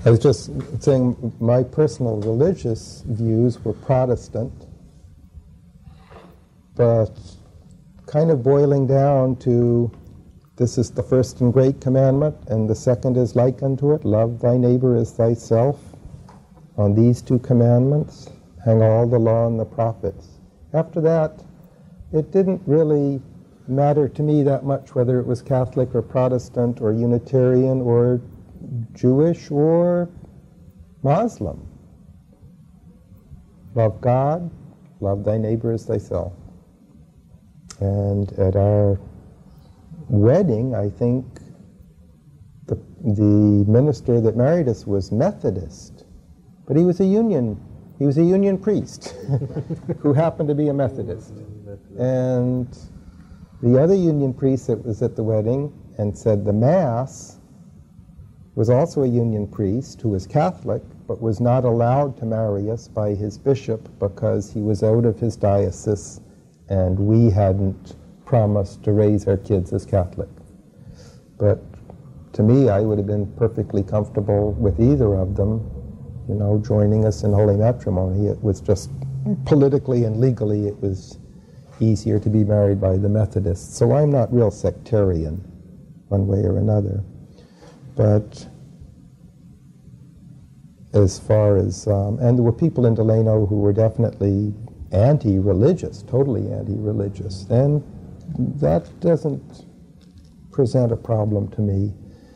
I was just saying my personal religious views were Protestant, but kind of boiling down to this is the first and great commandment, and the second is like unto it, love thy neighbor as thyself. On these two commandments hang all the law and the prophets. After that, it didn't really matter to me that much whether it was Catholic or Protestant or Unitarian or Jewish or Muslim. Love God, love thy neighbor as thyself. And at our wedding, I think the minister that married us was Methodist, but he was a Union priest who happened to be a Methodist. And the other Union priest that was at the wedding and said the Mass was also a Union priest who was Catholic, but was not allowed to marry us by his bishop because he was out of his diocese and we hadn't promised to raise our kids as Catholic. But to me, I would have been perfectly comfortable with either of them, joining us in holy matrimony. It was just politically and legally, it was easier to be married by the Methodists. So I'm not real sectarian one way or another. But as far as, and there were people in Delano who were definitely anti-religious, totally anti-religious, and that doesn't present a problem to me.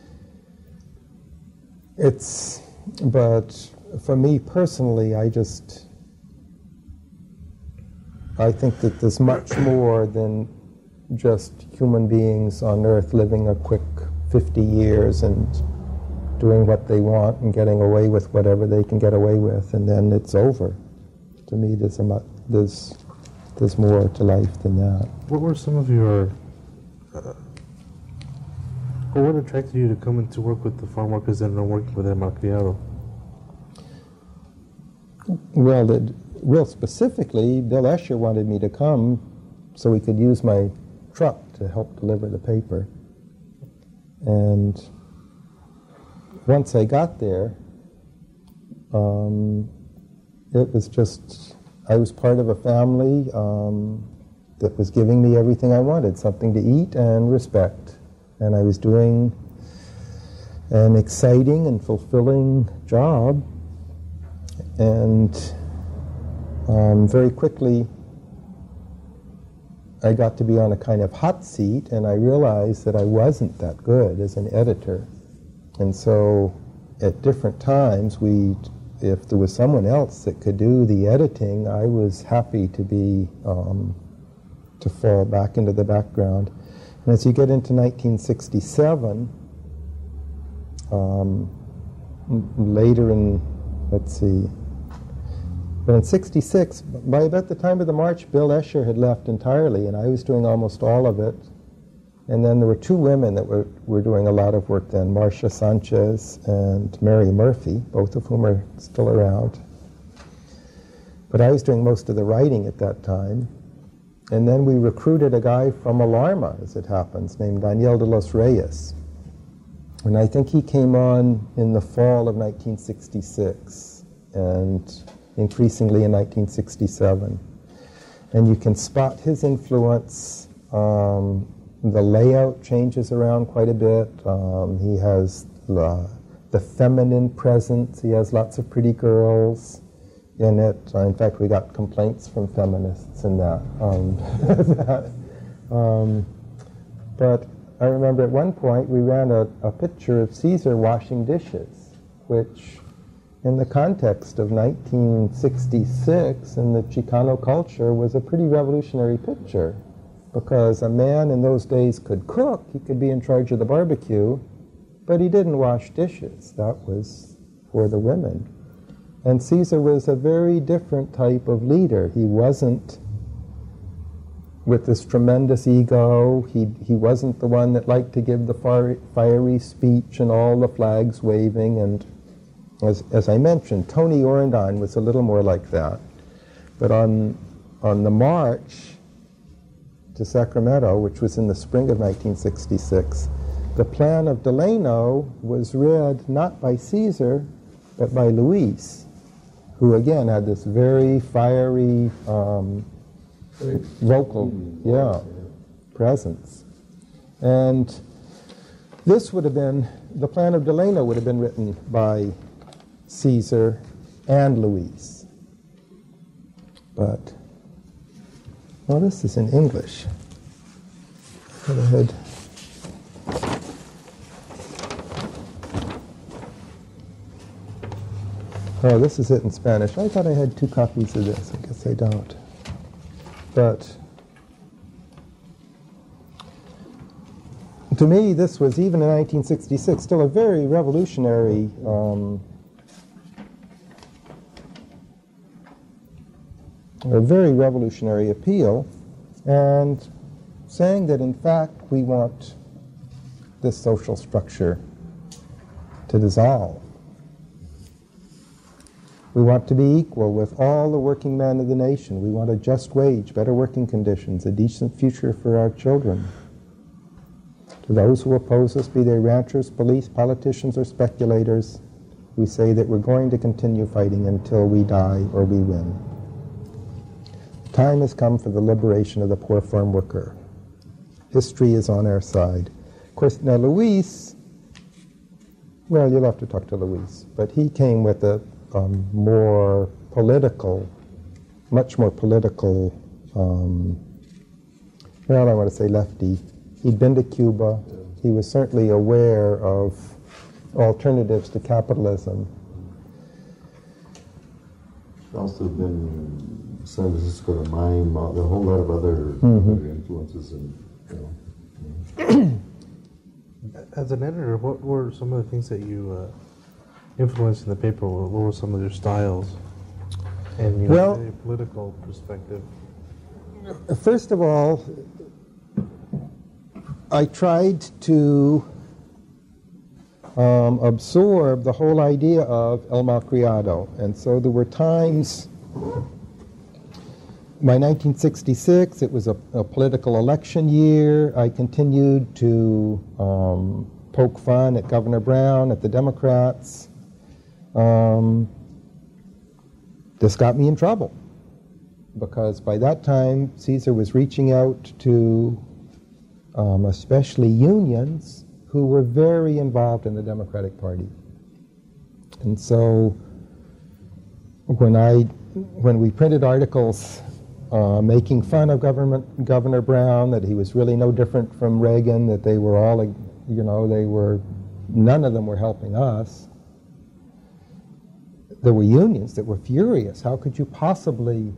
But for me personally, I think that there's much more than just human beings on earth living a quick 50 years and doing what they want and getting away with whatever they can get away with, and then it's over. To me, there's more to life than that. What were some of your, or what attracted you to come into work with the farm workers and working with El Malcriado? Well, real specifically, Bill Escher wanted me to come so he could use my truck to help deliver the paper. And once I got there, it was just, I was part of a family that was giving me everything I wanted, something to eat and respect. And I was doing an exciting and fulfilling job. And very quickly, I got to be on a kind of hot seat, and I realized that I wasn't that good as an editor. And so at different times, if there was someone else that could do the editing, I was happy to be, to fall back into the background. And as you get into 1967, later in, but in 66, by about the time of the march, Bill Escher had left entirely, and I was doing almost all of it. And then there were two women that were doing a lot of work then, Marcia Sanchez and Mary Murphy, both of whom are still around. But I was doing most of the writing at that time. And then we recruited a guy from Alarma, as it happens, named Daniel de los Reyes. And I think he came on in the fall of 1966, and increasingly in 1967. And you can spot his influence. The layout changes around quite a bit. He has the feminine presence. He has lots of pretty girls in it. In fact, we got complaints from feminists in that. But I remember at one point we ran a picture of Caesar washing dishes, which in the context of 1966 and the Chicano culture was a pretty revolutionary picture. Because a man in those days could cook, he could be in charge of the barbecue, but he didn't wash dishes. That was for the women. And Caesar was a very different type of leader. He wasn't with this tremendous ego. He wasn't the one that liked to give the fiery speech and all the flags waving. And as I mentioned, Tony Orendine was a little more like that. But on the march to Sacramento, which was in the spring of 1966, the plan of Delano was read not by Caesar, but by Luis, who again had this very fiery vocal presence. And this would have been, the Plan of Delano would have been written by Caesar and Luis. But, well, this is in English. Go ahead. Oh, this is it in Spanish. I thought I had 2 copies of this. I guess I don't. But to me, this was, even in 1966, still a very revolutionary appeal, and saying that, in fact, we want this social structure to dissolve. We want to be equal with all the working men of the nation. We want a just wage, better working conditions, a decent future for our children. To those who oppose us, be they ranchers, police, politicians, or speculators, we say that we're going to continue fighting until we die or we win. Time has come for the liberation of the poor farm worker. History is on our side. Of course, now Luis, well, you'll have to talk to Luis, but he came with a more political, much more political, well, I want to say lefty. He'd been to Cuba. He was certainly aware of alternatives to capitalism. Also been in San Francisco to mine, a whole lot of other influences. And, As an editor, what were some of the things that you influenced in the paper? What were some of your styles and well, a political perspective? First of all, I tried to absorb the whole idea of El Malcriado, and so there were times. By 1966, it was a political election year. I continued to poke fun at Governor Brown, at the Democrats. This got me in trouble, because by that time, Caesar was reaching out to especially unions who were very involved in the Democratic Party. And so when we printed articles making fun of Governor Brown, that he was really no different from Reagan, that they were all, none of them were helping us. There were unions that were furious. How could you possibly,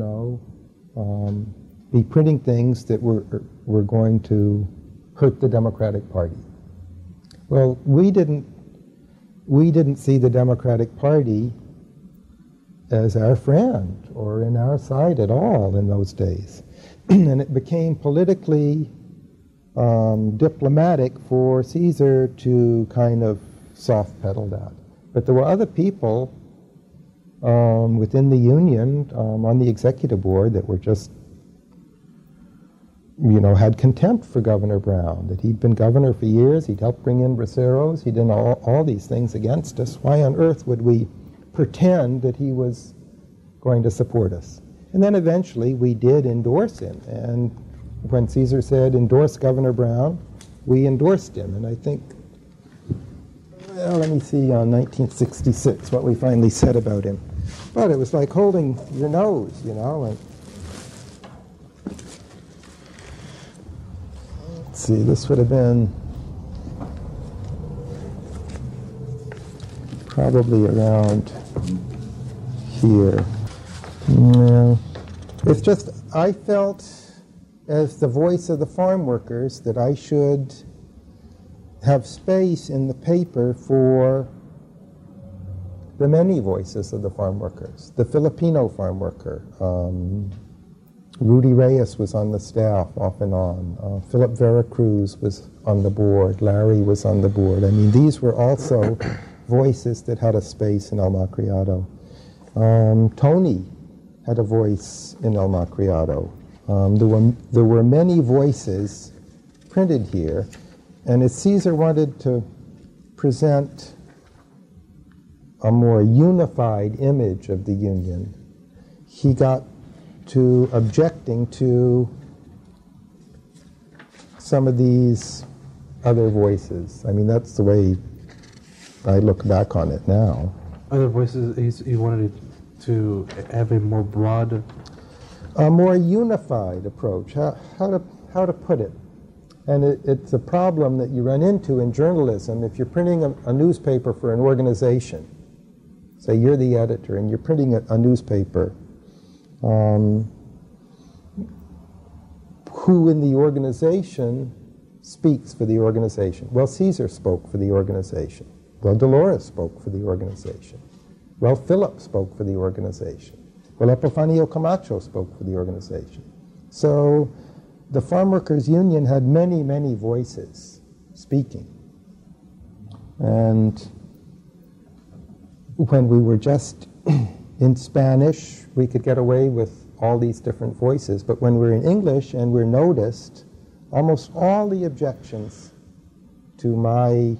be printing things that were going to hurt the Democratic Party? Well, we didn't see the Democratic Party as our friend or in our side at all in those days. And it became politically diplomatic for Caesar to kind of soft pedal that. But there were other people within the union on the executive board that were just, had contempt for Governor Brown, that he'd been governor for years, he'd helped bring in braceros, he'd done all these things against us. Why on earth would we pretend that he was going to support us? And then eventually we did endorse him. And when Caesar said, endorse Governor Brown, we endorsed him. And I think, well, let me see, on 1966, what we finally said about him. But it was like holding your nose, and let's see, this would have been probably around here. Yeah. It's just, I felt as the voice of the farm workers that I should have space in the paper for the many voices of the farm workers. The Filipino farm worker, Rudy Reyes was on the staff off and on. Philip Veracruz was on the board. Larry was on the board. I mean, these were also voices that had a space in El Malcriado. Tony had a voice in El Malcriado. There were many voices printed here, and as Caesar wanted to present a more unified image of the Union, he got to objecting to some of these other voices. I mean, that's the way I look back on it now. Other voices, he wanted to have a more broad... A more unified approach, how to put it. And it's a problem that you run into in journalism if you're printing a newspaper for an organization. Say you're the editor and you're printing a newspaper. Who in the organization speaks for the organization? Well, Caesar spoke for the organization. Well, Dolores spoke for the organization. Well, Philip spoke for the organization. Well, Epifanio Camacho spoke for the organization. So the Farm Workers Union had many, many voices speaking. And when we were just in Spanish, we could get away with all these different voices. But when we're in English and we're noticed, almost all the objections to my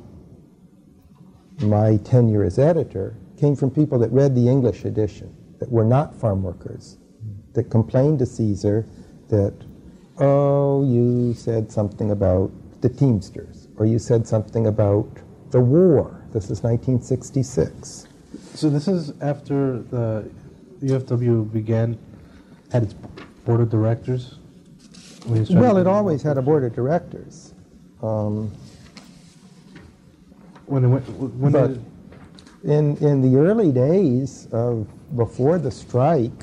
tenure as editor came from people that read the English edition, that were not farm workers, that complained to Caesar that, oh, you said something about the Teamsters, or you said something about the war. This is 1966. So this is after the UFW had its board of directors? Well, it always had a board of directors. When But in the early days before the strike,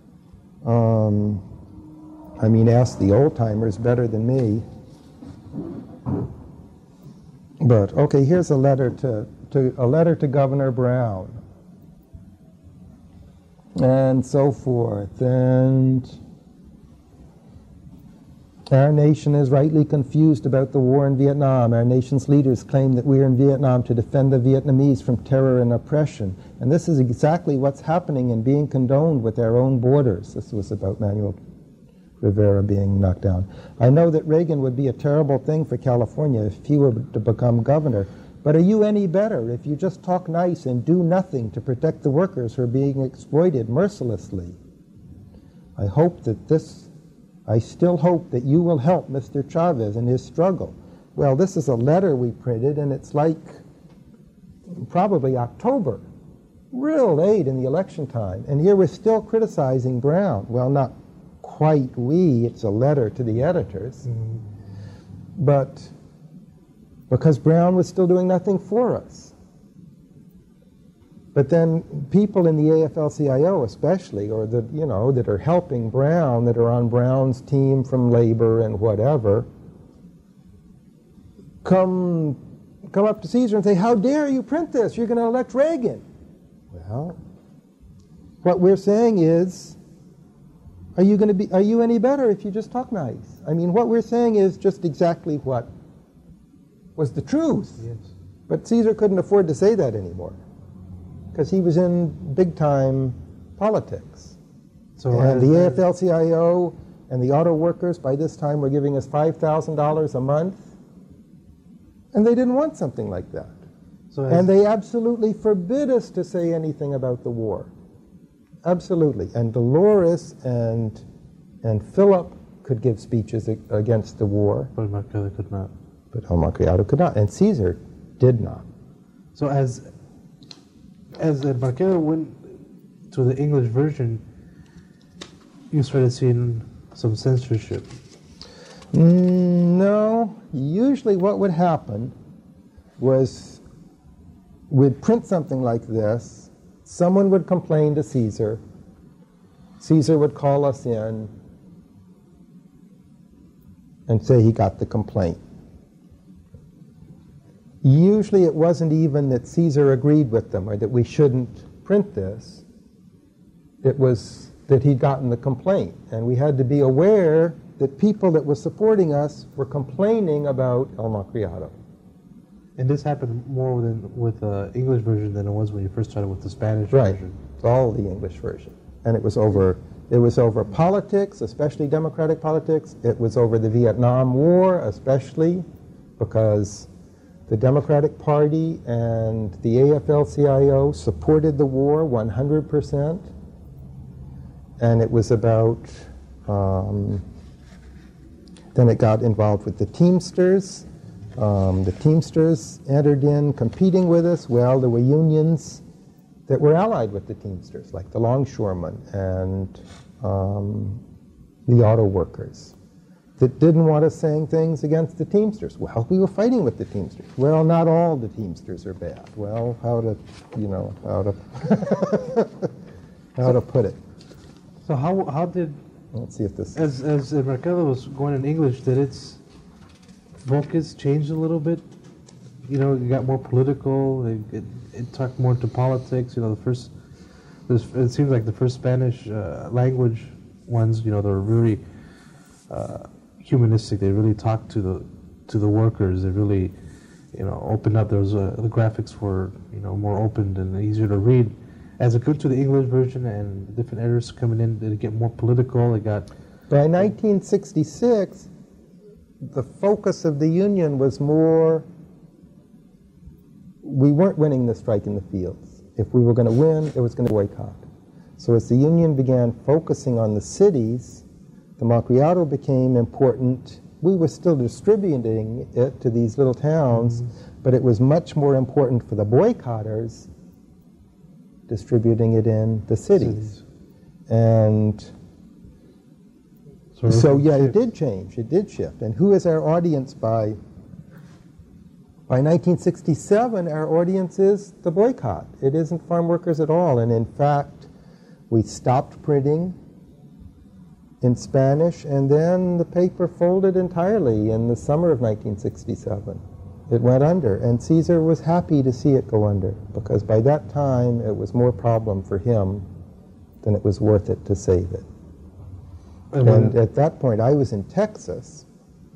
I mean, ask the old timers better than me. But okay, here's a letter to Governor Brown, and so forth. And our nation is rightly confused about the war in Vietnam. Our nation's leaders claim that we are in Vietnam to defend the Vietnamese from terror and oppression. And this is exactly what's happening and being condoned with our own borders. This was about Manuel Rivera being knocked down. I know that Reagan would be a terrible thing for California if he were to become governor. But are you any better if you just talk nice and do nothing to protect the workers who are being exploited mercilessly? I still hope that you will help Mr. Chavez in his struggle. Well, this is a letter we printed, and it's like probably October, real late in the election time. And here we're still criticizing Brown. Well, not quite we, it's a letter to the editors. Mm-hmm. But because Brown was still doing nothing for us. But then people in the AFL-CIO especially, or that are helping Brown, that are on Brown's team from labor and whatever, come up to Caesar and say, how dare you print this? You're going to elect Reagan. Well, what we're saying is, are you any better if you just talk nice? I mean, what we're saying is just exactly what was the truth. Yes. But Caesar couldn't afford to say that anymore, because he was in big-time politics. And the AFL-CIO and the auto workers by this time were giving us $5,000 a month, and they didn't want something like that. And they absolutely forbid us to say anything about the war. Absolutely. And Dolores and Philip could give speeches against the war. But Marqueta could not. But El Macchiato could not, and Caesar did not. So as Marqueta went to the English version, you started seeing some censorship. No. Usually what would happen was we'd print something like this, someone would complain to Caesar, Caesar would call us in and say he got the complaint. Usually it wasn't even that Caesar agreed with them or that we shouldn't print this. It was that he'd gotten the complaint. And we had to be aware that people that were supporting us were complaining about El Macchiato. And this happened more with the English version than it was when you first started with the Spanish version. Right, all the English version. And it was over politics, especially democratic politics. It was over the Vietnam War, especially because The Democratic Party and the AFL-CIO supported the war 100%, and it was about, then it got involved with the Teamsters. The Teamsters entered in competing with us. Well, there were unions that were allied with the Teamsters, like the longshoremen and the auto workers, that didn't want us saying things against the Teamsters. Well, we were fighting with the Teamsters. Well, not all the Teamsters are bad. Well, how to how to put it. So how did, Let's see if this. as Mercado was going in English, did its focus change a little bit? You know, it got more political. It talked more to politics. You know, it seems like the first Spanish language ones, you know, they're really humanistic. They really talked to the workers. They really, you know, opened up. There was the graphics were, you know, more open and easier to read. As it came to the English version and different editors coming in, did it get more political? It got. By 1966, the focus of the union was more. We weren't winning the strike in the fields. If we were going to win, it was going to boycott. So as the union began focusing on the cities, the macroauto became important. We were still distributing it to these little towns, but it was much more important for the boycotters distributing it in the cities. And so yeah, it did change. It did shift. And who is our audience by 1967, our audience is the boycott. It isn't farm workers at all. And in fact, we stopped printing in Spanish, and then the paper folded entirely in the summer of 1967. It went under, and Caesar was happy to see it go under, because by that time it was more problem for him than it was worth it to save it. And at that point, I was in Texas.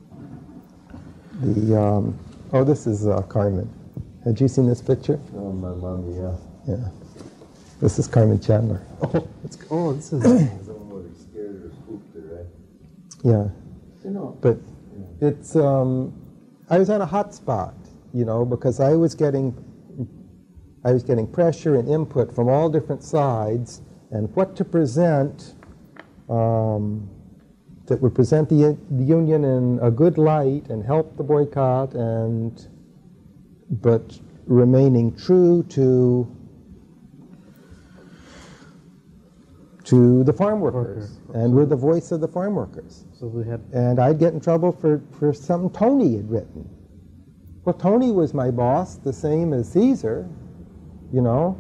Oh, this is Carmen. Had you seen this picture? Oh, my mommy, yeah. Yeah. This is Carmen Chandler. This is. Someone would have scared or spooked her, right? Yeah. You know. But it's, I was on a hot spot, you know, because I was getting pressure and input from all different sides, and what to present that would present the union in a good light and help the boycott, but remaining true to the farm workers, and we're the voice of the farm workers. So we had. And I'd get in trouble for something Tony had written. Well, Tony was my boss, the same as Caesar, you know.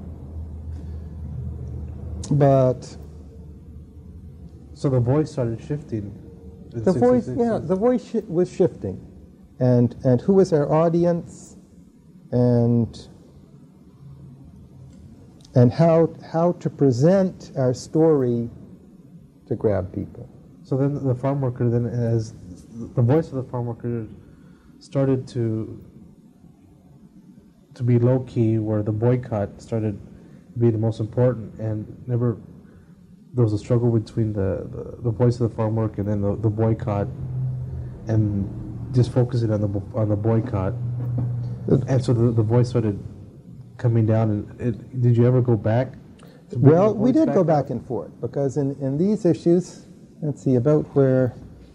But So the voice started shifting. the voice, yeah, the voice was shifting, and who was our audience, and how to present our story to grab people. So then the farm worker, then as the voice of the farm worker started to be low key, where the boycott started to be the most important, and never there was a struggle between the voice of the farm worker and then the boycott, and just focusing on the boycott, and so the voice started coming down. And did you ever go back? Well, we did go back and forth, because in these issues, let's see, about where...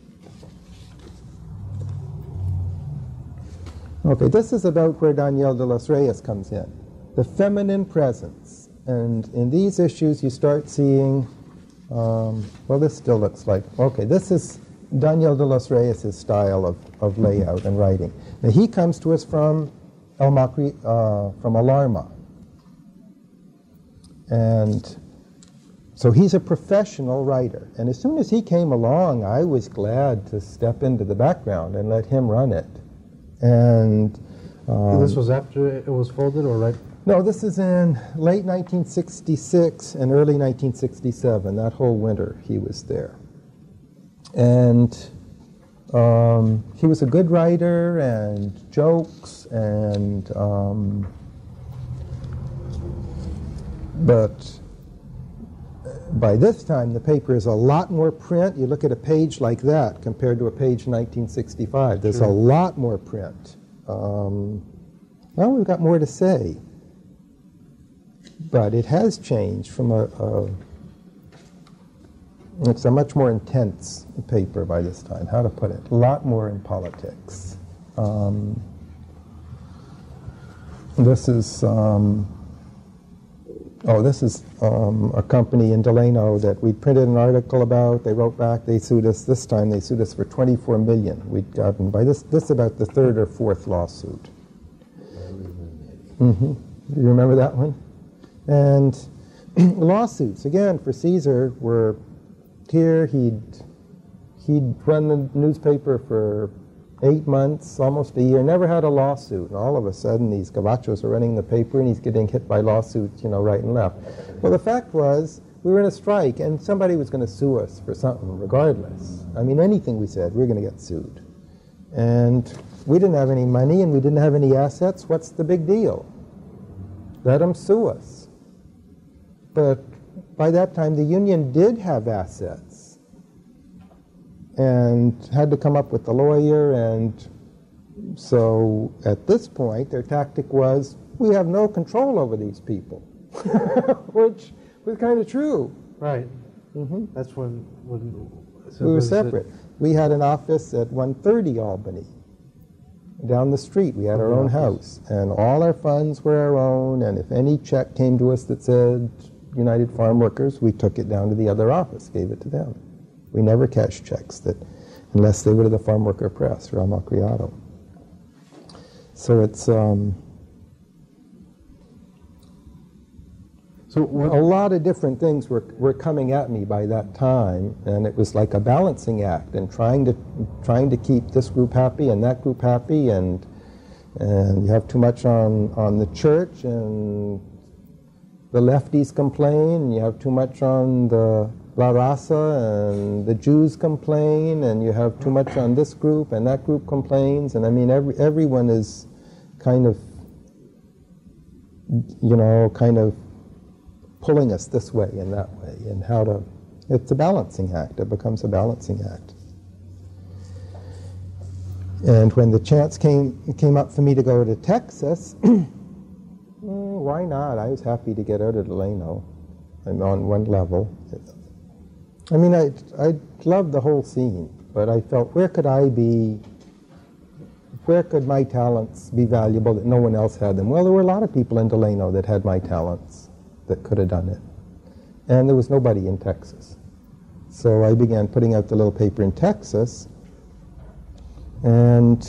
Okay, this is about where Daniel de los Reyes comes in. The feminine presence. And in these issues, you start seeing... well, this still looks like... Okay, this is Daniel de los Reyes' style of layout and writing. Now, he comes to us from from Alarma. And so he's a professional writer. And as soon as he came along, I was glad to step into the background and let him run it. And this was after it was folded, or right? no, this is in late 1966 and early 1967. That whole winter he was there. And he was a good writer, and jokes, and but by this time the paper is a lot more print. You look at a page like that compared to a page in 1965. There's a lot more print. Well, we've got more to say. But it has changed from it's a much more intense paper by this time. How to put it? A lot more in politics. This is a company in Delano that we printed an article about. They wrote back. They sued us. This time they sued us for $24 million. We'd gotten by this about the third or fourth lawsuit. You remember that one? And lawsuits again for Caesar were here. He'd run the newspaper for 8 months, almost a year, never had a lawsuit. And all of a sudden, these gabachos are running the paper, and he's getting hit by lawsuits, right and left. Well, the fact was, we were in a strike, and somebody was going to sue us for something, regardless. I mean, anything we said, we were going to get sued. And we didn't have any money, and we didn't have any assets. What's the big deal? Let them sue us. But by that time, the union did have assets and had to come up with a lawyer, and so at this point their tactic was, we have no control over these people, which was kind of true. Right. That's when so we were separate. We had an office at 130 Albany. Down the street, we had our own house, and all our funds were our own, and if any check came to us that said United Farm Workers, we took it down to the other office, gave it to them. We never cashed checks unless they were to the Farm Worker Press or El Malcriado. So it's so what, a lot of different things were coming at me by that time, and it was like a balancing act, and trying to keep this group happy and that group happy, and you have too much on the church, and the lefties complain, and you have too much on the La Raza, and the Jews complain, and you have too much on this group, and that group complains, and I mean everyone is kind of pulling us this way and that way, and it's a balancing act. It becomes a balancing act. And when the chance came up for me to go to Texas, why not? I was happy to get out of Delano, and on one level. I mean, I loved the whole scene, but I felt, where could my talents be valuable that no one else had them? Well, there were a lot of people in Delano that had my talents that could have done it. And there was nobody in Texas. So I began putting out the little paper in Texas, and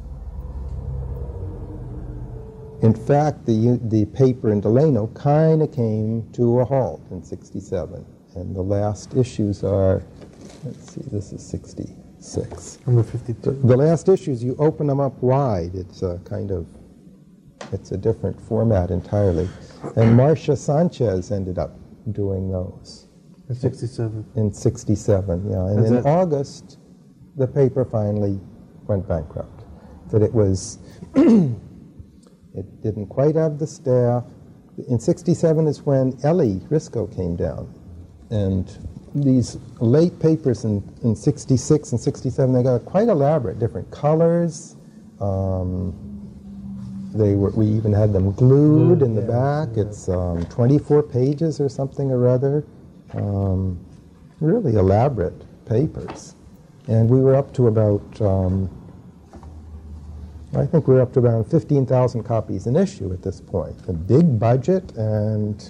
in fact, the paper in Delano kind of came to a halt in '67. And the last issues are, let's see, this is 66. Number 52. The last issues, you open them up wide. It's a it's a different format entirely. And Marcia Sanchez ended up doing those. In 67. In '67, yeah. And in August, the paper finally went bankrupt. That it was, it didn't quite have the staff. In '67 is when Ellie Risco came down. And these late papers in '66 and '67, they got quite elaborate, different colors. We even had them glued in the back. It's 24 pages or something or other. Really elaborate papers. And we were up to about, I think we were up to around 15,000 copies an issue at this point. A big budget, and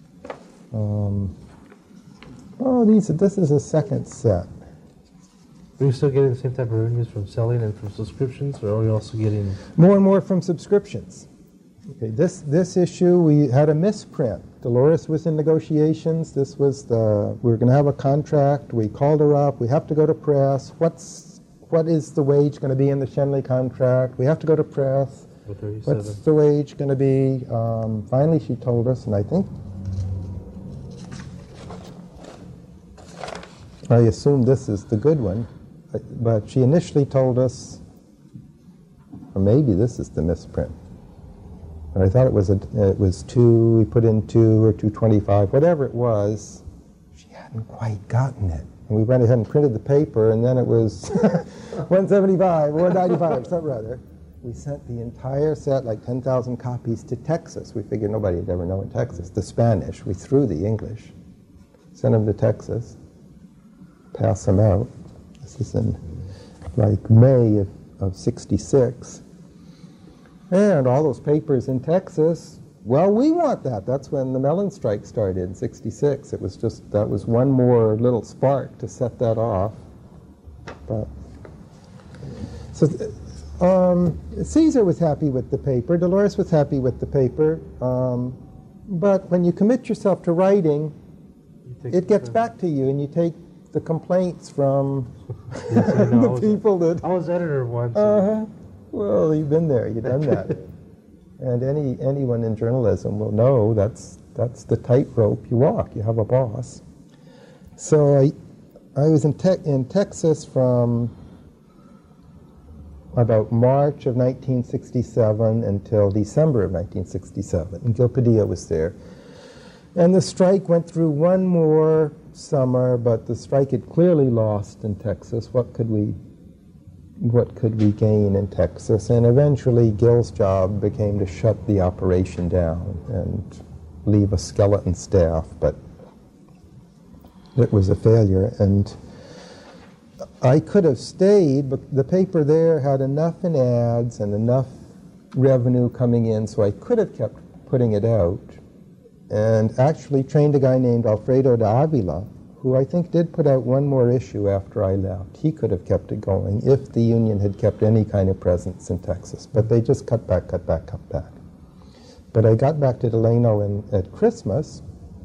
this is a second set. Are you still getting the same type of revenues from selling and from subscriptions, or are you also getting more and more from subscriptions? Okay, this issue we had a misprint. Dolores was in negotiations. This was we were going to have a contract. We called her up. We have to go to press. What is the wage going to be in the Shenley contract? We have to go to press. What's the wage going to be? Finally, she told us, and I assume this is the good one, but she initially told us, or maybe this is the misprint. But I thought it was 2, we put in 2 or 225, whatever it was, she hadn't quite gotten it. And we went ahead and printed the paper, and then it was 175, 195, something or other. we sent the entire set, like 10,000 copies, to Texas. We figured nobody would ever know in Texas. The Spanish, we threw the English. Sent them to Texas, pass them out. This is in like May of 66. And all those papers in Texas, well, we want that. That's when the melon strike started in 66. It was just, that was one more little spark to set that off. But, so Caesar was happy with the paper. Dolores was happy with the paper. But when you commit yourself to writing, it gets back to you, and you take the complaints from the people that... I was editor once. Well, you've been there. You've done that. And anyone in journalism will know that's the tightrope you walk. You have a boss. So I was in Texas from about March of 1967 until December of 1967. And Gil Padilla was there. And the strike went through one more summer, but the strike had clearly lost in Texas. What could we gain in Texas? And eventually Gil's job became to shut the operation down and leave a skeleton staff, but it was a failure. And I could have stayed, but the paper there had enough in ads and enough revenue coming in, so I could have kept putting it out, and actually trained a guy named Alfredo de Avila, who I think did put out one more issue after I left. He could have kept it going if the union had kept any kind of presence in Texas. But they just cut back. But I got back to Delano at Christmas,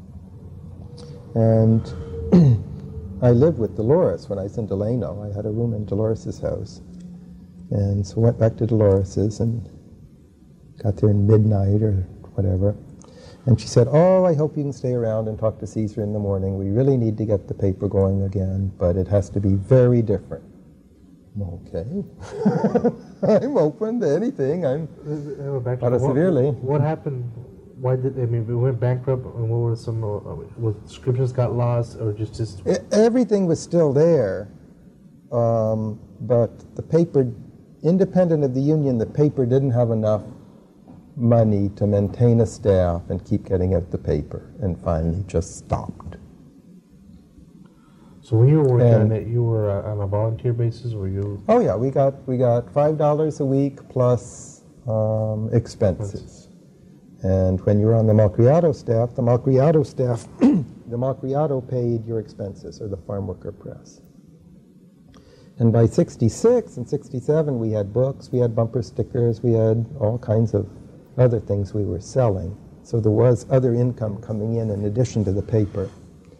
and I lived with Dolores when I was in Delano. I had a room in Dolores's house. And so went back to Dolores's and got there in midnight or whatever. And she said, "Oh, I hope you can stay around and talk to Caesar in the morning. We really need to get the paper going again, but it has to be very different." Okay. I'm open to anything. Severely. What happened? Why did we went bankrupt? And what were some? Was scriptures got lost, or just? Everything was still there, but the paper, independent of the union, the paper didn't have enough money to maintain a staff and keep getting out the paper, and finally just stopped. So when you were working on it, you were on a volunteer basis, or you? Oh yeah, we got $5 a week plus expenses. And when you were on the Malcriado staff, the Malcriado paid your expenses, or the Farm Worker Press. And by 66 and 67, we had books, we had bumper stickers, we had all kinds of other things we were selling. So there was other income coming in addition to the paper.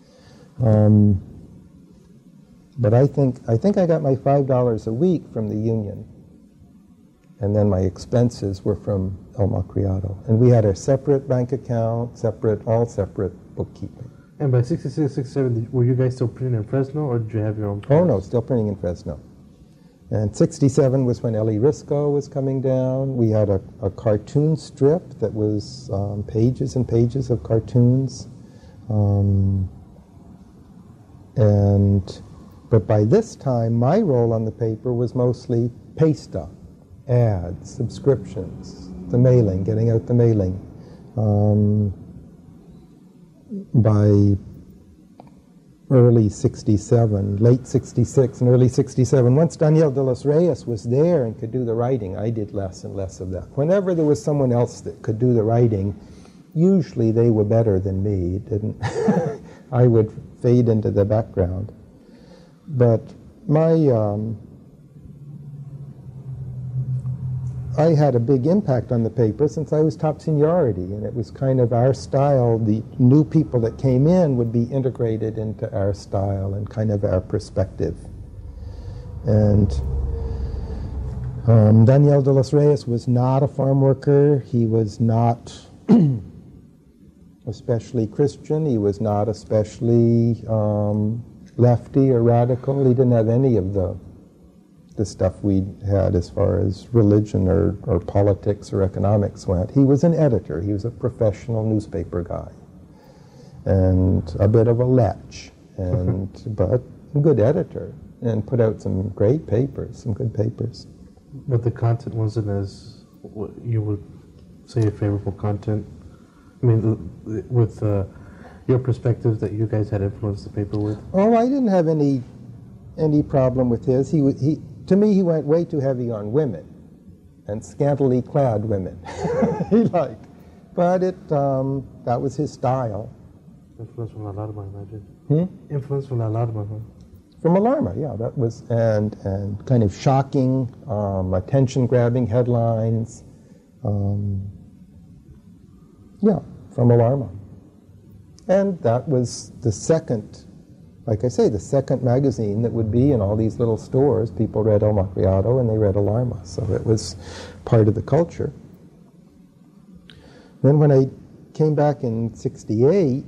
But I think I got my $5 a week from the union. And then my expenses were from El Malcriado. And we had a separate bank account, all separate bookkeeping. And by 66, 67, were you guys still printing in Fresno, or did you have your own press? Oh no, still printing in Fresno. And 67 was when Ellie Risco was coming down. We had a cartoon strip that was pages and pages of cartoons. But by this time, my role on the paper was mostly pay stuff, ads, subscriptions, the mailing, getting out the mailing. By early 67, late 66 and early 67, once Daniel de los Reyes was there and could do the writing, I did less and less of that. Whenever there was someone else that could do the writing, usually they were better than me. It didn't I would fade into the background. But I had a big impact on the paper since I was top seniority, and it was kind of our style. The new people that came in would be integrated into our style and kind of our perspective. And Daniel de los Reyes was not a farm worker. He was not especially Christian. He was not especially lefty or radical. He didn't have any of the stuff we had as far as religion or politics or economics went. He was an editor. He was a professional newspaper guy, and a bit of a lech, but a good editor, and put out some great papers, some good papers. But the content wasn't as what you would say a favorable content. I mean, with your perspectives that you guys had influenced the paper with. Oh, I didn't have any problem with his. To me, he went way too heavy on women and scantily clad women. He liked, but that was his style. Influence from Alarma, I imagine. Influence from Alarma, huh? From Alarma, yeah, that was, and kind of shocking, attention-grabbing headlines. Yeah, from Alarma. And that was the second, like I say, the second magazine that would be in all these little stores. People read El Macriado and they read Alarma, so it was part of the culture. Then when I came back in '68,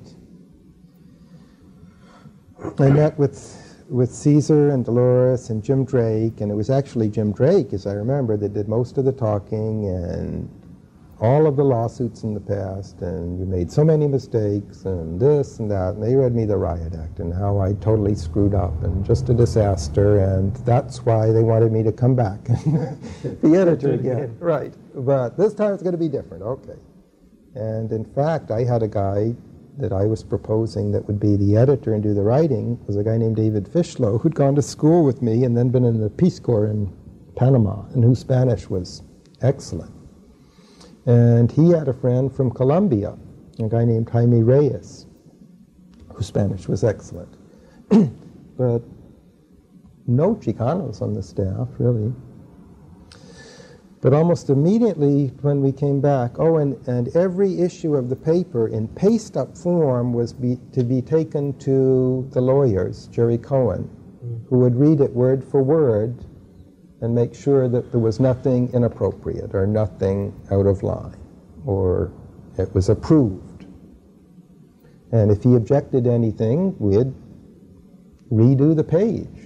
I met with Caesar and Dolores and Jim Drake, and it was actually Jim Drake, as I remember, that did most of the talking and all of the lawsuits in the past, and you made so many mistakes and this and that, and they read me the Riot Act and how I totally screwed up and just a disaster, and that's why they wanted me to come back and be editor again. Right, but this time it's going to be different, okay. And in fact, I had a guy that I was proposing that would be the editor and do the writing, was a guy named David Fishlow, who'd gone to school with me and then been in the Peace Corps in Panama, and whose Spanish was excellent. And he had a friend from Colombia, a guy named Jaime Reyes, whose Spanish was excellent. But no Chicanos on the staff, really. But almost immediately when we came back, and every issue of the paper in paste-up form was to be taken to the lawyers, Jerry Cohen, who would read it word for word and make sure that there was nothing inappropriate or nothing out of line, or it was approved. And if he objected to anything, we'd redo the page.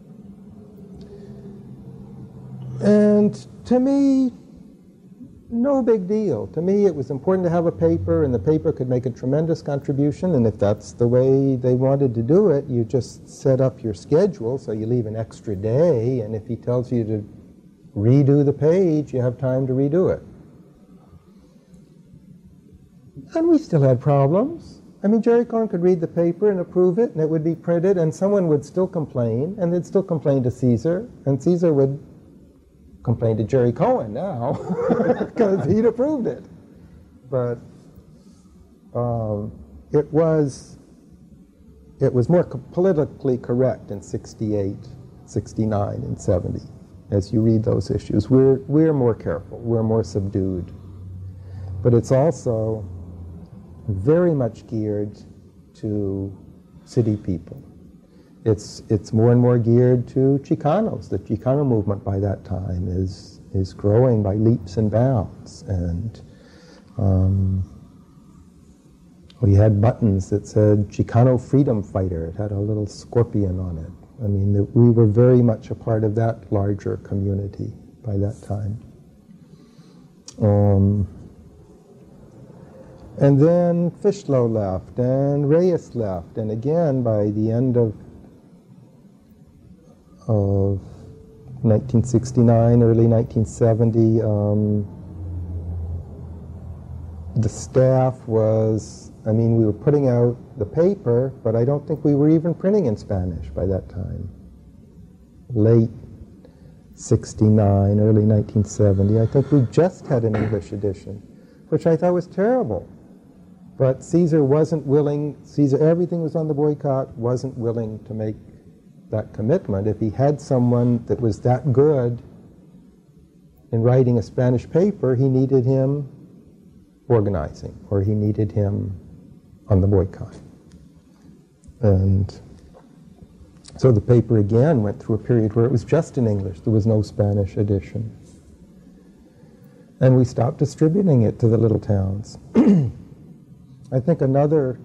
And to me, no big deal. To me, it was important to have a paper, and the paper could make a tremendous contribution, and if that's the way they wanted to do it, you just set up your schedule, so you leave an extra day, and if he tells you to redo the page, you have time to redo it. And we still had problems. I mean, Jerry Cohen could read the paper and approve it, and it would be printed, and someone would still complain, and they'd still complain to Caesar, and Caesar would complain to Jerry Cohen now because he'd approved it. But it was more politically correct in '68, '69, and '70. As you read those issues, we're more careful, we're more subdued. But it's also very much geared to city people. It's more and more geared to Chicanos. The Chicano movement by that time is growing by leaps and bounds. And we had buttons that said Chicano Freedom Fighter. It had a little scorpion on it. I mean, we were very much a part of that larger community by that time. And then Fishlow left, and Reyes left, and again, by the end of 1969, early 1970, the staff was, I mean, we were putting out the paper, but I don't think we were even printing in Spanish by that time. Late '69, early 1970, I think we just had an English edition, which I thought was terrible. But Caesar wasn't willing, everything was on the boycott, wasn't willing to make that commitment. If he had someone that was that good in writing a Spanish paper, he needed him organizing, or he needed him on the boycott. And so the paper again went through a period where it was just in English. There was no Spanish edition. And we stopped distributing it to the little towns. I think another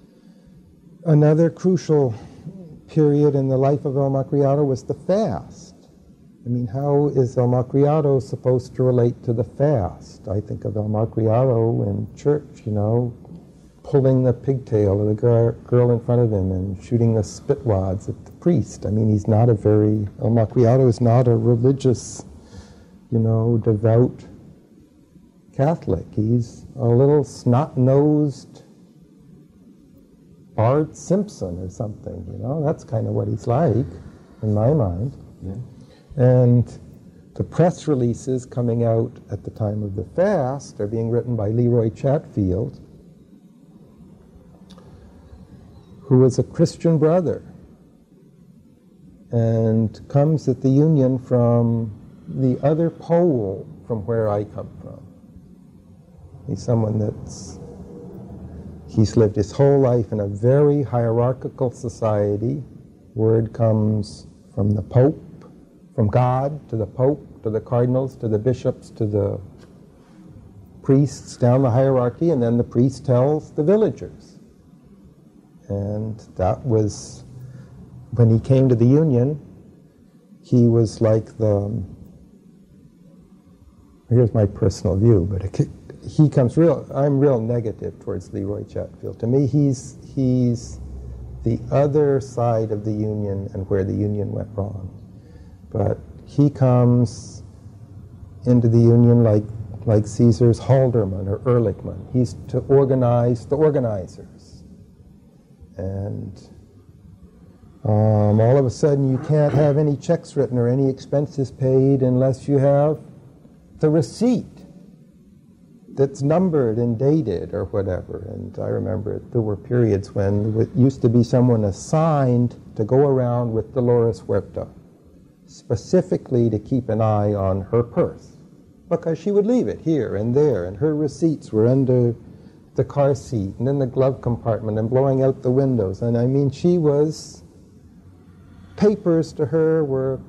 crucial period in the life of El Macriado was the fast. I mean, how is El Macriado supposed to relate to the fast? I think of El Macriado in church, you know, pulling the pigtail of the girl in front of him and shooting the spit wads at the priest. I mean, El Macriado is not a religious devout Catholic. He's a little snot-nosed Bart Simpson or something, That's kind of what he's like, in my mind. Yeah. And the press releases coming out at the time of the fast are being written by Leroy Chatfield, who is a Christian brother and comes at the Union from the other pole from where I come from. He's someone he's lived his whole life in a very hierarchical society. Word comes from the Pope, from God to the Pope, to the cardinals, to the bishops, to the priests down the hierarchy, and then the priest tells the villagers. And that was, when he came to the Union, he was like here's my personal view, but he comes I'm real negative towards Leroy Chatfield. To me, he's the other side of the Union and where the Union went wrong. But he comes into the Union like Caesar's Halderman or Ehrlichman. He's to organize the organizers. And all of a sudden you can't have any checks written or any expenses paid unless you have the receipt that's numbered and dated or whatever. And I remember there were periods when it used to be someone assigned to go around with Dolores Huerta, specifically to keep an eye on her purse, because she would leave it here and there, and her receipts were under the car seat and in the glove compartment and blowing out the windows. And I mean, papers to her were,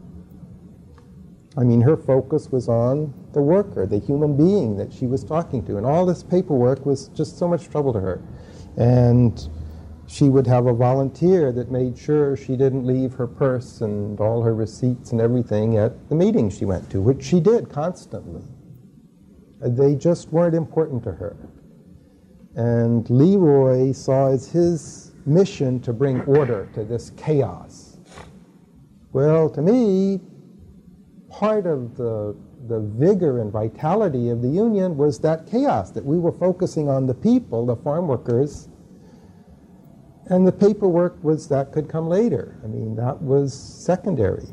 her focus was on the worker, the human being that she was talking to. And all this paperwork was just so much trouble to her. And she would have a volunteer that made sure she didn't leave her purse and all her receipts and everything at the meetings she went to, which she did constantly. They just weren't important to her. And Leroy saw as his mission to bring order to this chaos. Well, to me, part of the vigor and vitality of the Union was that chaos, that we were focusing on the people, the farm workers, and the paperwork that could come later. That was secondary.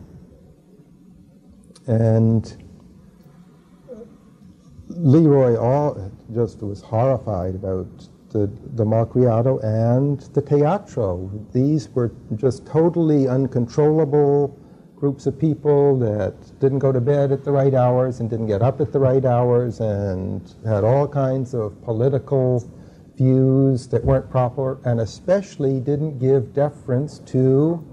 And Leroy just was horrified about the Malcriado and the Teatro. These were just totally uncontrollable groups of people that didn't go to bed at the right hours and didn't get up at the right hours and had all kinds of political views that weren't proper, and especially didn't give deference to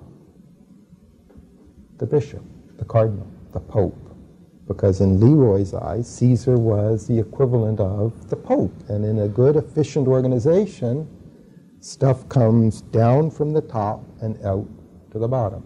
the bishop, the cardinal, the pope. Because in Leroy's eyes, Caesar was the equivalent of the pope. And in a good, efficient organization, stuff comes down from the top and out to the bottom.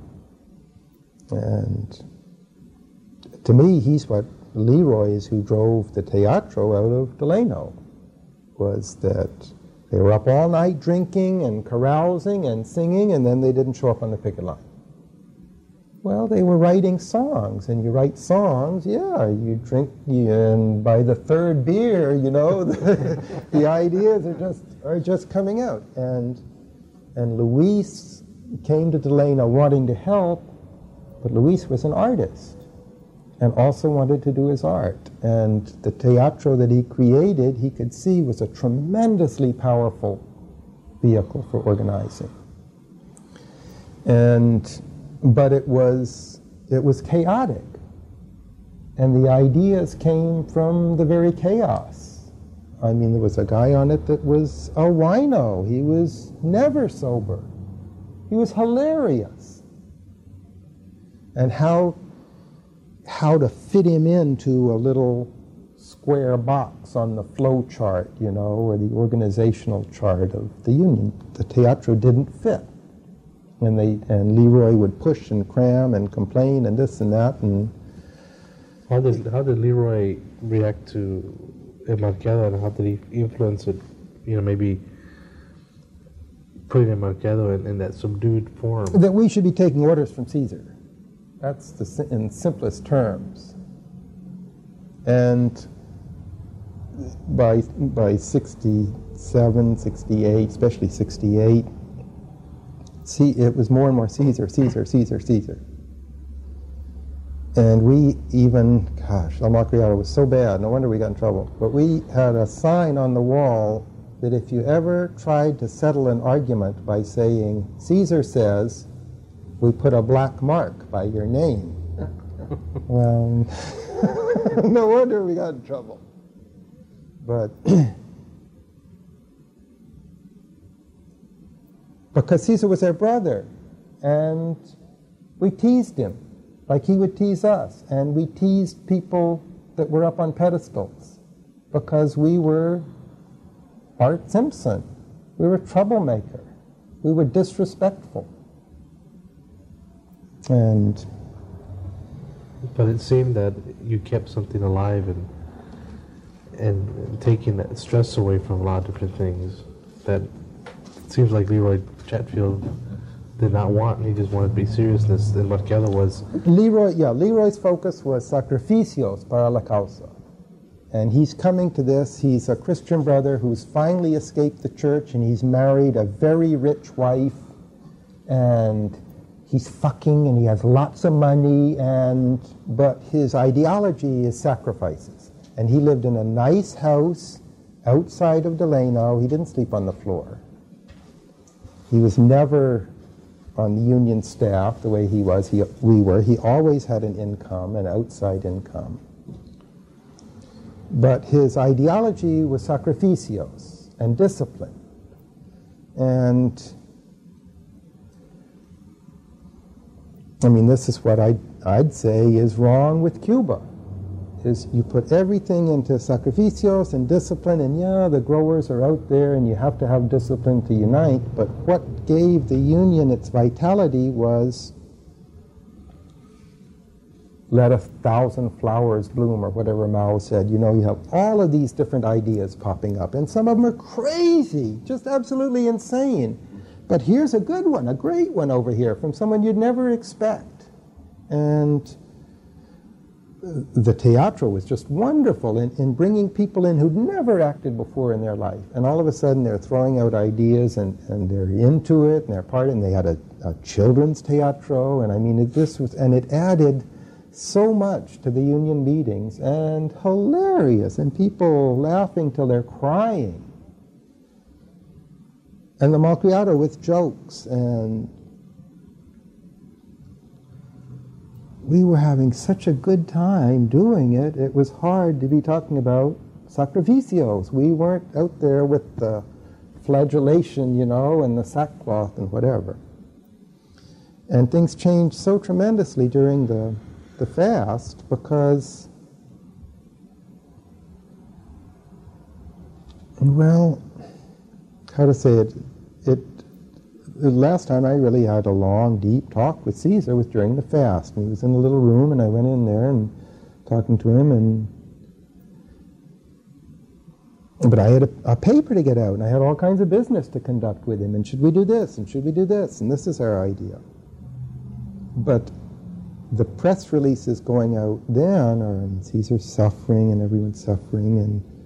And to me, he's what Leroy is, who drove the Teatro out of Delano, was that they were up all night drinking and carousing and singing, and then they didn't show up on the picket line. Well, they were writing songs, and you write songs, you drink, and by the third beer, the ideas are just coming out. And Luis came to Delano wanting to help, but Luis was an artist and also wanted to do his art. And the teatro that he created, he could see, was a tremendously powerful vehicle for organizing. But it was chaotic. And the ideas came from the very chaos. There was a guy on it that was a wino. He was never sober. He was hilarious. And how to fit him into a little square box on the flow chart, or the organizational chart of the Union. The teatro didn't fit. And Leroy would push and cram and complain and this and that. And how did Leroy react to El Marcado, and how did he influence it? Maybe putting El Marcado in that subdued form. That we should be taking orders from Caesar. That's in simplest terms. And by 67, 68, especially 68, see, it was more and more Caesar, Caesar, Caesar, Caesar. And we even, gosh, El Macchiato was so bad, no wonder we got in trouble. But we had a sign on the wall that if you ever tried to settle an argument by saying, Caesar says, we put a black mark by your name. Well, no wonder we got in trouble. But because Caesar was our brother, and we teased him like he would tease us, and we teased people that were up on pedestals because we were Art Simpson. We were a troublemaker. We were disrespectful. But it seemed that you kept something alive and taking that stress away from a lot of different things that it seems like Leroy Chatfield did not want. He just wanted to be seriousness, and Macchiato was... Leroy's focus was sacrificios para la causa. And he's coming to this. He's a Christian brother who's finally escaped the church, and he's married a very rich wife, and he's fucking, and he has lots of money, but his ideology is sacrifices. And he lived in a nice house outside of Delano. He didn't sleep on the floor. He was never on the union staff the way we were. He always had an income, an outside income. But his ideology was sacrificios and discipline. And I mean, this is what I'd say is wrong with Cuba. Is you put everything into sacrificios and discipline, and yeah, the growers are out there and you have to have discipline to unite, but what gave the Union its vitality was let 1,000 flowers bloom, or whatever Mao said. You know, you have all of these different ideas popping up, and some of them are crazy, just absolutely insane. But here's a good one, a great one over here from someone you'd never expect. And the teatro was just wonderful in bringing people in who'd never acted before in their life. And all of a sudden they're throwing out ideas, and they're into it, and they're part of it, and they had a children's teatro, and I mean, it added so much to the union meetings, and hilarious, and people laughing till they're crying. And the Macchiato with jokes, and we were having such a good time doing it. It was hard to be talking about sacrificios. We weren't out there with the flagellation, you know, and the sackcloth and whatever. And things changed so tremendously during the fast, because, well, how to say it, the last time I really had a long, deep talk with Caesar was during the fast. And he was in a little room, and I went in there and talking to him, but I had a paper to get out, and I had all kinds of business to conduct with him, and should we do this, and should we do this, and this is our idea. But the press releases going out then are Caesar's suffering, and everyone's suffering,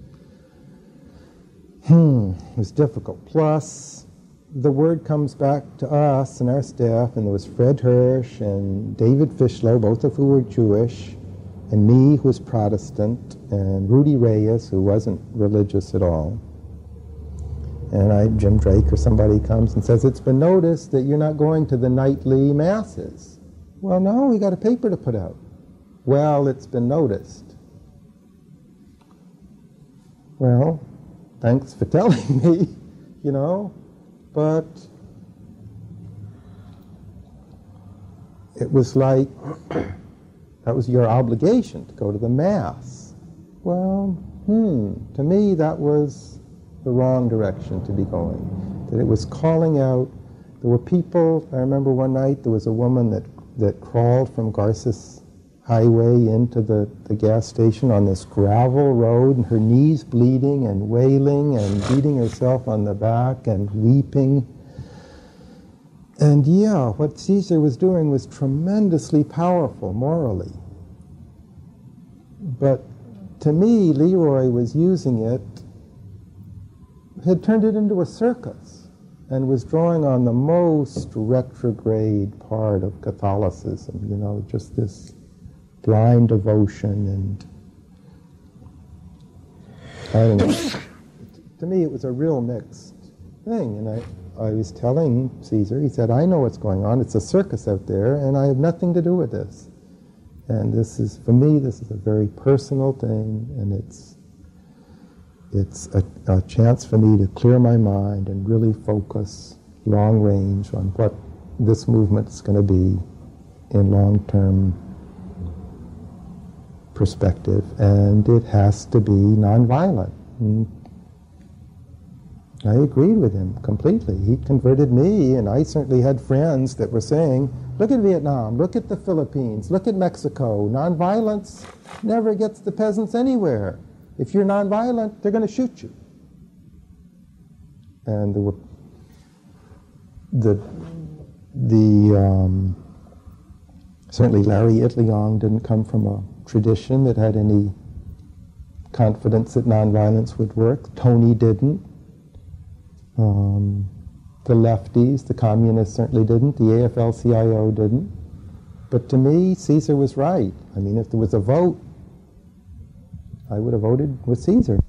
and it was difficult. Plus, the word comes back to us and our staff, and there was Fred Hirsch and David Fischler, both of who were Jewish, and me, who was Protestant, and Rudy Reyes, who wasn't religious at all. And Jim Drake or somebody comes and says, it's been noticed that you're not going to the nightly masses. Well, no, we got a paper to put out. Well, it's been noticed. Well, thanks for telling me, you know, but it was like, that was your obligation to go to the Mass. Well, to me that was the wrong direction to be going. That it was calling out, there were people, I remember one night there was a woman that crawled from Garces Highway into the gas station on this gravel road, and her knees bleeding and wailing and beating herself on the back and weeping. And yeah, what Caesar was doing was tremendously powerful morally. But to me, Leroy was using it, had turned it into a circus, and was drawing on the most retrograde part of Catholicism, you know, just this blind devotion, and I don't know. To me, it was a real mixed thing, and I was telling Caesar, he said, I know what's going on, it's a circus out there, and I have nothing to do with this. And this is, for me, this is a very personal thing, and it's a chance for me to clear my mind and really focus long range on what this movement is going to be in long-term perspective, and it has to be nonviolent. And I agreed with him completely. He converted me, and I certainly had friends that were saying, look at Vietnam, look at the Philippines, look at Mexico. Nonviolence never gets the peasants anywhere. If you're nonviolent, they're going to shoot you. And there were certainly Larry Itliong didn't come from a tradition that had any confidence that nonviolence would work. Tony didn't. The lefties, the communists certainly didn't. The AFL-CIO didn't. But to me, Caesar was right. I mean, if there was a vote, I would have voted with Caesar.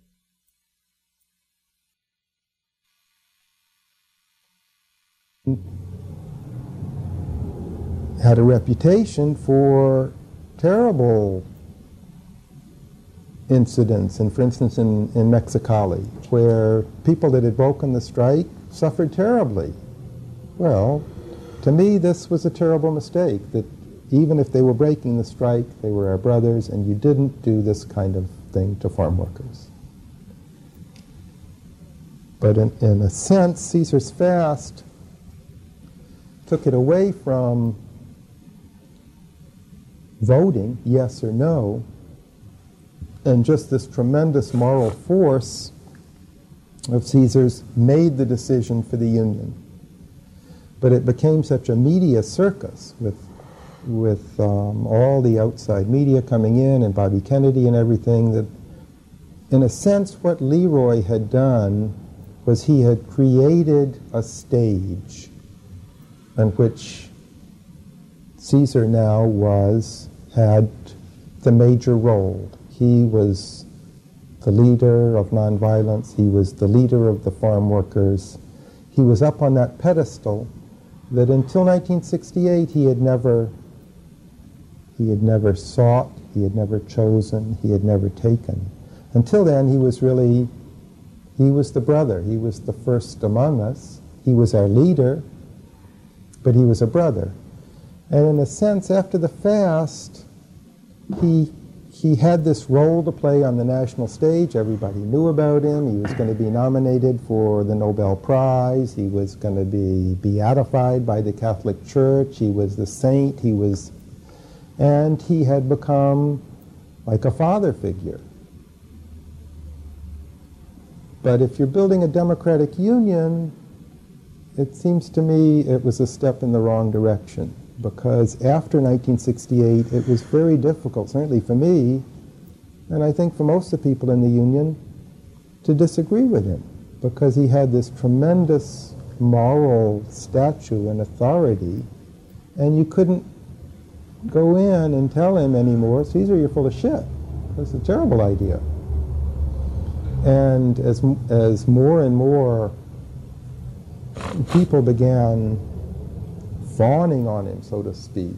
Had a reputation for terrible incidents, and for instance in Mexicali, where people that had broken the strike suffered terribly. Well, to me this was a terrible mistake, that even if they were breaking the strike, they were our brothers, and you didn't do this kind of thing to farm workers. But in a sense, Caesar's fast took it away from voting, yes or no, and just this tremendous moral force of Caesar's made the decision for the Union. But it became such a media circus with all the outside media coming in and Bobby Kennedy and everything, that in a sense what Leroy had done was he had created a stage on which Caesar now had the major role. He was the leader of nonviolence. He was the leader of the farm workers. He was up on that pedestal that until 1968 he had never sought, he had never chosen, he had never taken. Until then, he was the brother. He was the first among us. He was our leader, but he was a brother. And in a sense, after the fast, he had this role to play on the national stage. Everybody knew about him. He was going to be nominated for the Nobel Prize. He was going to be beatified by the Catholic Church. He was the saint. And he had become like a father figure. But if you're building a democratic union, it seems to me it was a step in the wrong direction. Because after 1968, it was very difficult, certainly for me, and I think for most of the people in the Union, to disagree with him. Because he had this tremendous moral stature and authority, and you couldn't go in and tell him anymore, Caesar, you're full of shit. That's a terrible idea. And as more and more people began fawning on him, so to speak,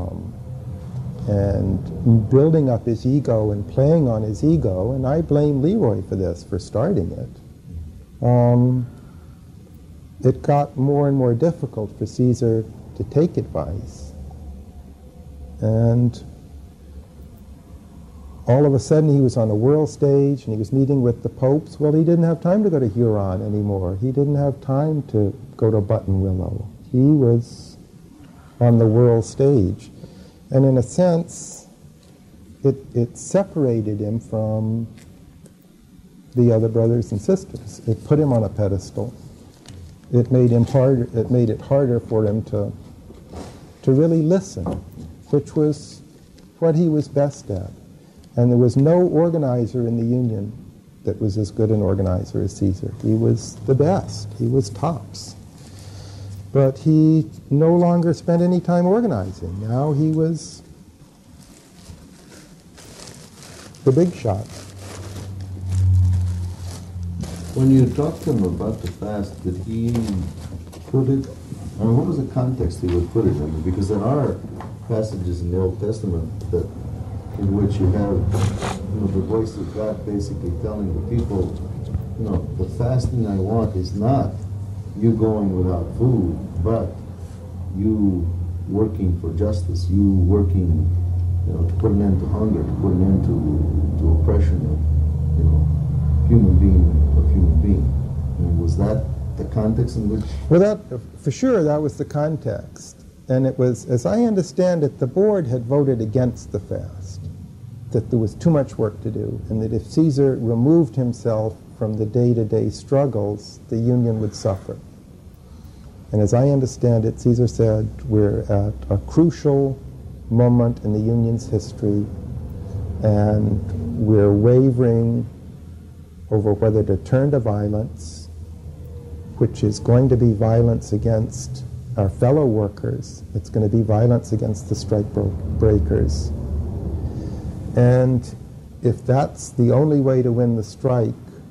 and building up his ego and playing on his ego, and I blame Leroy for this, for starting it, it got more and more difficult for Caesar to take advice. And all of a sudden he was on a world stage and he was meeting with the popes. Well, he didn't have time to go to Huron anymore. He didn't have time to go to Buttonwillow. He was on the world stage. And in a sense, it separated him from the other brothers and sisters. It put him on a pedestal. It made it harder for him to really listen, which was what he was best at. And there was no organizer in the Union that was as good an organizer as Caesar. He was the best. He was tops. But he no longer spent any time organizing. Now he was the big shot. When you talked to him about the fast, did he put it, I mean, what was the context he would put it in? Because there are passages in the Old Testament that, in which you have, the voice of God basically telling the people, the fasting I want is not you going without food, but you working for justice, you working, to put an end to hunger, to put an end to oppression of, human being. And was that the context in which? Well, for sure, that was the context. And it was, as I understand it, the board had voted against the fast, that there was too much work to do, and that if Caesar removed himself from the day-to-day struggles, the Union would suffer. And as I understand it, Caesar said, we're at a crucial moment in the Union's history, and we're wavering over whether to turn to violence, which is going to be violence against our fellow workers. It's going to be violence against the strike breakers. And if that's the only way to win the strike,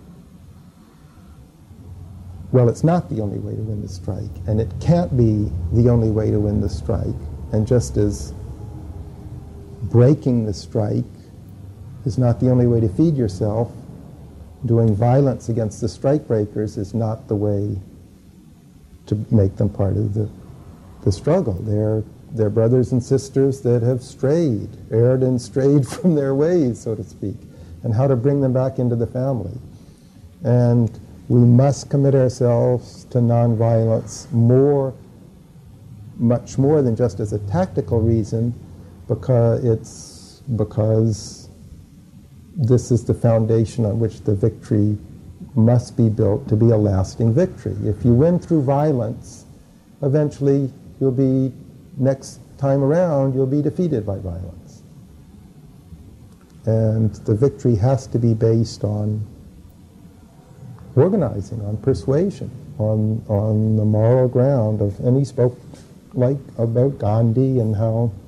well, it's not the only way to win the strike, and it can't be the only way to win the strike. And just as breaking the strike is not the only way to feed yourself, doing violence against the strike breakers is not the way to make them part of the struggle. They're brothers and sisters that have erred and strayed from their ways, so to speak, and how to bring them back into the family. And we must commit ourselves to nonviolence much more than just as a tactical reason, because this is the foundation on which the victory must be built to be a lasting victory. If you win through violence, eventually next time around, you'll be defeated by violence. And the victory has to be based on organizing, on persuasion, on the moral ground of, and he spoke about Gandhi and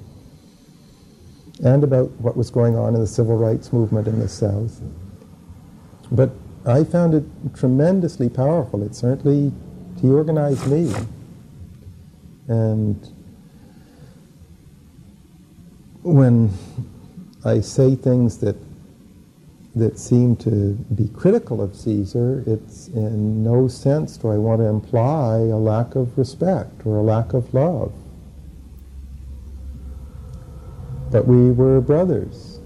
about what was going on in the civil rights movement in the South. But I found it tremendously powerful. He organized me. And when I say things that seem to be critical of Caesar, it's in no sense do I want to imply a lack of respect or a lack of love. But we were brothers.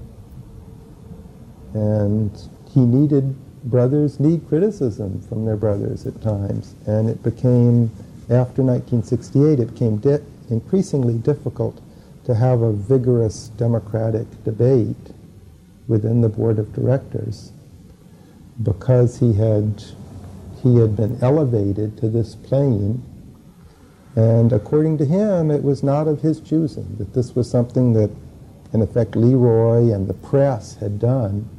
And brothers need criticism from their brothers at times. And it became, after 1968, it became increasingly difficult to have a vigorous democratic debate within the board of directors, because he had been elevated to this plane, and according to him, it was not of his choosing, that this was something that, in effect, Leroy and the press had done,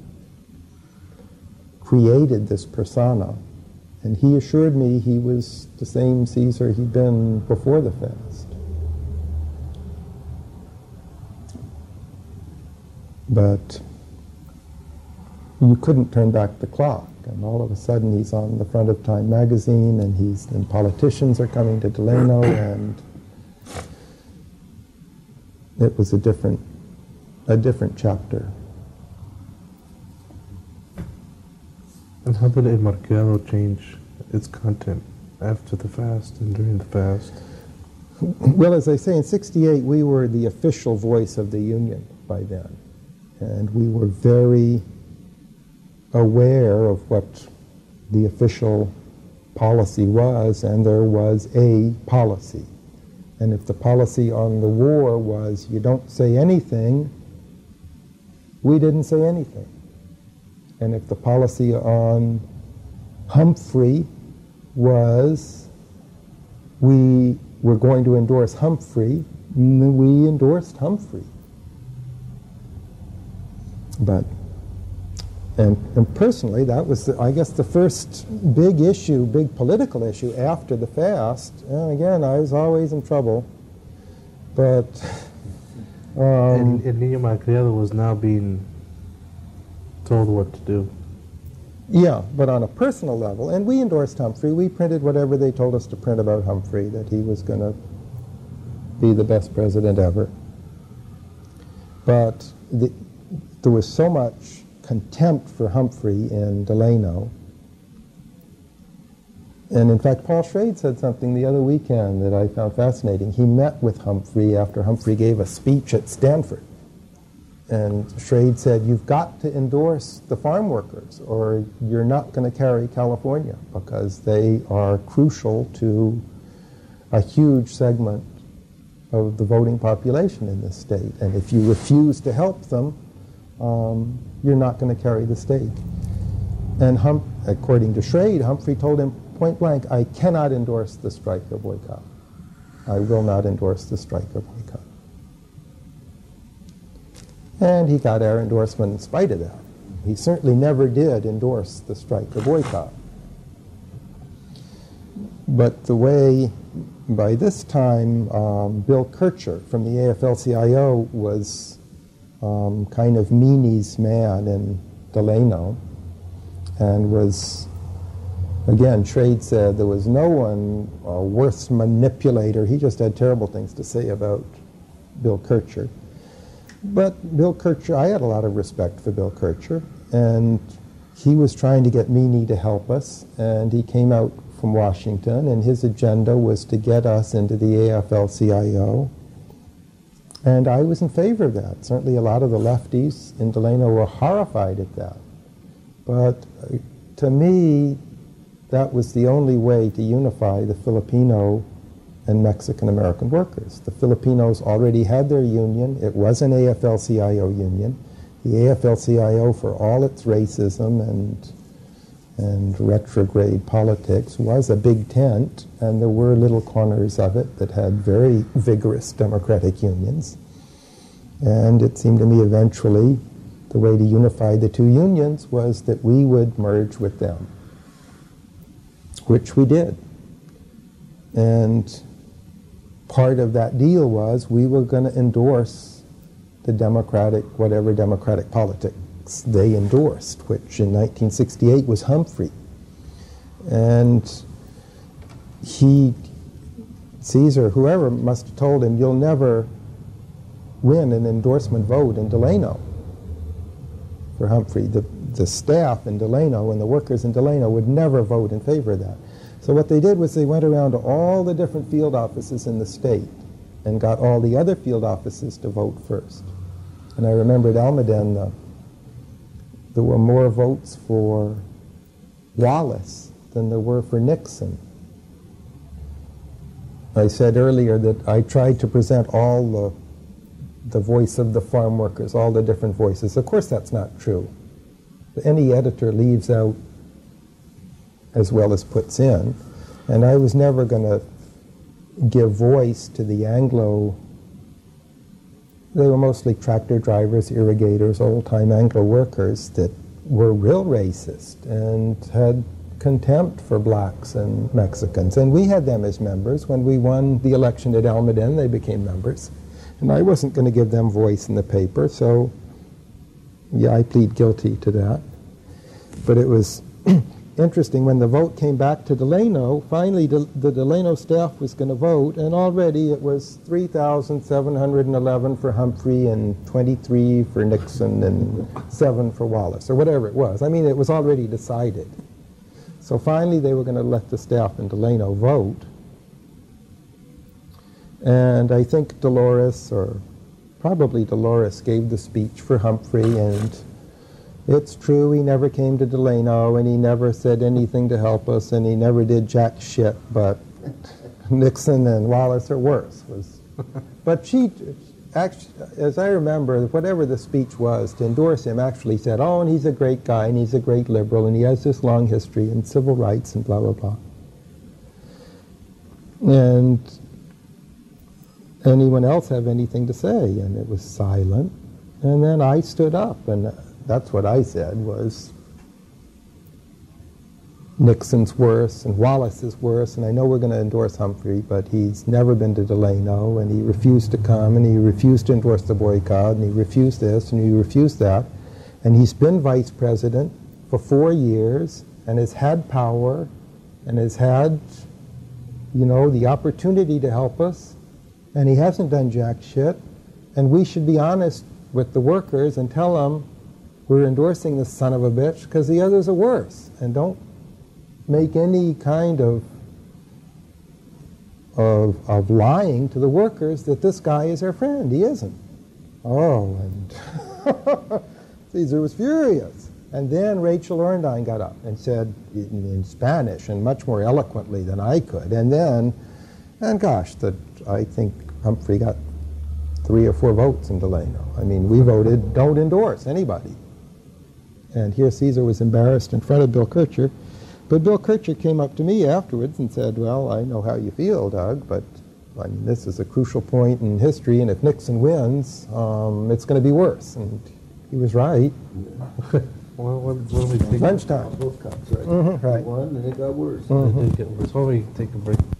created this persona. And he assured me he was the same Caesar he'd been before the fast. But you couldn't turn back the clock, and all of a sudden he's on the front of Time magazine, and politicians are coming to Delano, and it was a different chapter. And how did El Mercado change its content after the fast and during the fast? Well, as I say, in '68 we were the official voice of the Union by then, and we were very aware of what the official policy was, and there was a policy. And if the policy on the war was you don't say anything, we didn't say anything. And if the policy on Humphrey was we were going to endorse Humphrey, we endorsed Humphrey. But and personally, that was, I guess, the first big issue, big political issue after the fast. And again, I was always in trouble. But And Niño Malcriado was now being told what to do. yeah, but on a personal level, and we endorsed Humphrey. We printed whatever they told us to print about Humphrey, that he was going to be the best president ever. But there was so much contempt for Humphrey in Delano. And in fact, Paul Schrade said something the other weekend that I found fascinating. He met with Humphrey after Humphrey gave a speech at Stanford. And Schrade said, you've got to endorse the farm workers or you're not going to carry California, because they are crucial to a huge segment of the voting population in this state. And if you refuse to help them, you're not going to carry the state. And according to Schrade, Humphrey told him point blank, I cannot endorse the strike or boycott. I will not endorse the strike or boycott. And he got our endorsement in spite of that. He certainly never did endorse the strike or boycott. But the way, by this time, Bill Kircher from the AFL-CIO was kind of Meany's man in Delano, and was, again, Schrade said there was no one a worse manipulator. He just had terrible things to say about Bill Kircher. But Bill Kircher, I had a lot of respect for Bill Kircher, and he was trying to get Meany to help us, and he came out from Washington, and his agenda was to get us into the AFL-CIO. And I was in favor of that. Certainly a lot of the lefties in Delano were horrified at that. But to me, that was the only way to unify the Filipino and Mexican-American workers. The Filipinos already had their union. It was an AFL-CIO union. The AFL-CIO, for all its racism and retrograde politics, was a big tent, and there were little corners of it that had very vigorous democratic unions. And it seemed to me eventually the way to unify the two unions was that we would merge with them, which we did. And part of that deal was we were going to endorse the democratic, whatever democratic politics they endorsed, which in 1968 was Humphrey. And Caesar, whoever must have told him, you'll never win an endorsement vote in Delano for Humphrey. The staff in Delano and the workers in Delano would never vote in favor of that. So what they did was they went around to all the different field offices in the state and got all the other field offices to vote first. And I remember at Almaden, there were more votes for Wallace than there were for Nixon. I said earlier that I tried to present all the voice of the farm workers, all the different voices. Of course that's not true. Any editor leaves out as well as puts in. And I was never going to give voice to the Anglo. They were mostly tractor drivers, irrigators, old-time Anglo workers that were real racist and had contempt for blacks and Mexicans. And we had them as members. When we won the election at Almaden, they became members. And I wasn't going to give them voice in the paper, so yeah, I plead guilty to that. But it was interesting, when the vote came back to Delano, finally the Delano staff was going to vote, and already it was 3,711 for Humphrey and 23 for Nixon and 7 for Wallace, or whatever it was. I mean, it was already decided. So finally they were going to let the staff in Delano vote. And I think Dolores, or probably Dolores, gave the speech for Humphrey, and it's true, he never came to Delano, and he never said anything to help us, and he never did jack shit, but Nixon and Wallace are worse. But she, actually, as I remember, whatever the speech was, to endorse him, actually said, oh, and he's a great guy, and he's a great liberal, and he has this long history in civil rights, and blah, blah, blah. And anyone else have anything to say? And it was silent. And then I stood up, and That's what I said, was Nixon's worse and Wallace is worse, and I know we're going to endorse Humphrey, but he's never been to Delano, and he refused to come, and he refused to endorse the boycott, and he refused this, and he refused that, and he's been vice president for 4 years, and has had power, and has had, you know, the opportunity to help us, and he hasn't done jack shit, and we should be honest with the workers and tell them we're endorsing this son of a bitch because the others are worse, and don't make any kind of lying to the workers that this guy is their friend. He isn't. Oh, and Caesar was furious. And then Rachel Orndine got up and said in Spanish, and much more eloquently than I could. And then, and gosh, I think Humphrey got 3 or 4 votes in Delano. I mean, we voted don't endorse anybody. And here Caesar was embarrassed in front of Bill Kircher. But Bill Kircher came up to me afterwards and said, well, I know how you feel, Doug, but I mean, this is a crucial point in history, and if Nixon wins, it's going to be worse. And he was right. Well, what do we think? Lunchtime. Both cops, right? Right. One, and it got worse. Why don't we take a break?